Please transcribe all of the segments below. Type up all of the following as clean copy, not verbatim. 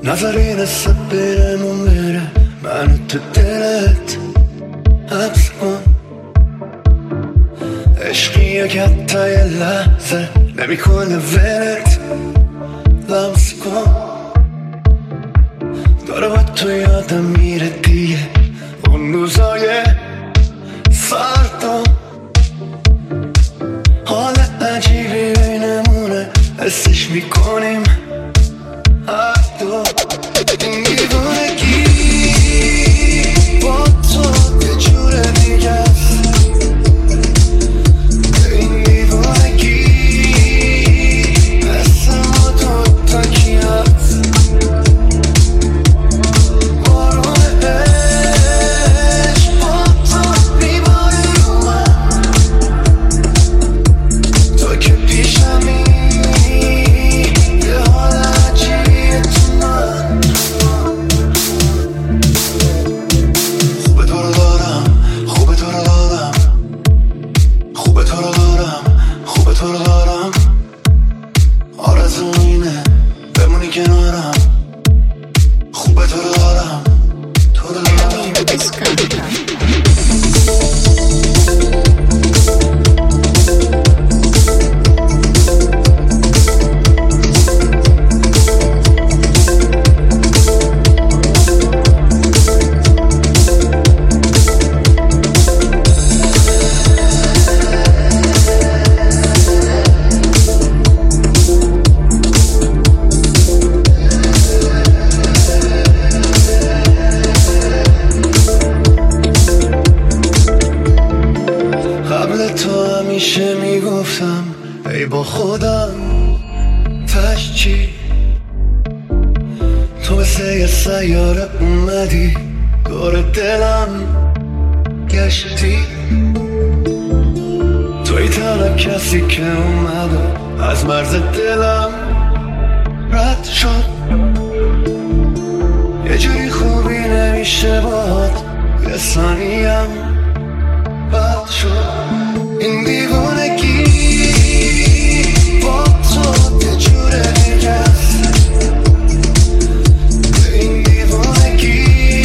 نظری نسبت برمون بره منو تو دلت حبس کن. عشقیه که حتی یه لحظه نمیکنه ولت لمس کن. داره با تو یادم میره دیگه اون روزای فردا. حال عجیبی بینمونه حسش میکنیم هر دو. این دیوونگی با تو یه جور دیگه است. این دیوونگی مثل ما دوتا کی هست. بارون عشق با تو میباره رو من. تو که پیشمی یه حال عجیبیه تو من. خوبه تو رو دارم، خوبه تو رو دارم، خوبه تو رو دارم، خوبه تو رو دارم. آرزوم اینه بمونی کنارم. خوبه تو رو دارم، تو رو دارم. قبل تو همیشه میگفتم ای با خودم تش چی. تو مثل یه سیاره اومدی دور دلم گشتی. توی تنها کسی که اومده از مرز دلم رد شد. یه جوری خوبی نمیشه باد یه ثانیم بد شد. این دیوونگی با تو یه جور دیگه است. این دیوونگی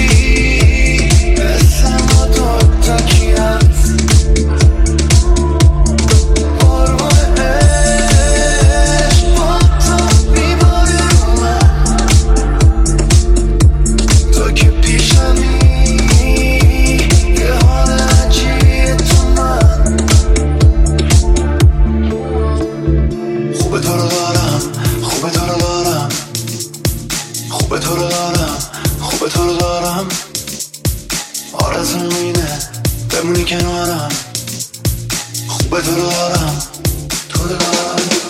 مثل ما دوتا کی هست. بارون عشق با تو میباره رو من. تو که پیشمی یه حال عجیبیه تو من. خوبه تو رو دارم، خوبه تو رو دارم، خوبه تو رو دارم، خوبه تو رو دارم. آرزوم اینه بمونی کنارم. خوبه تو رو دارم، تو رو دارم.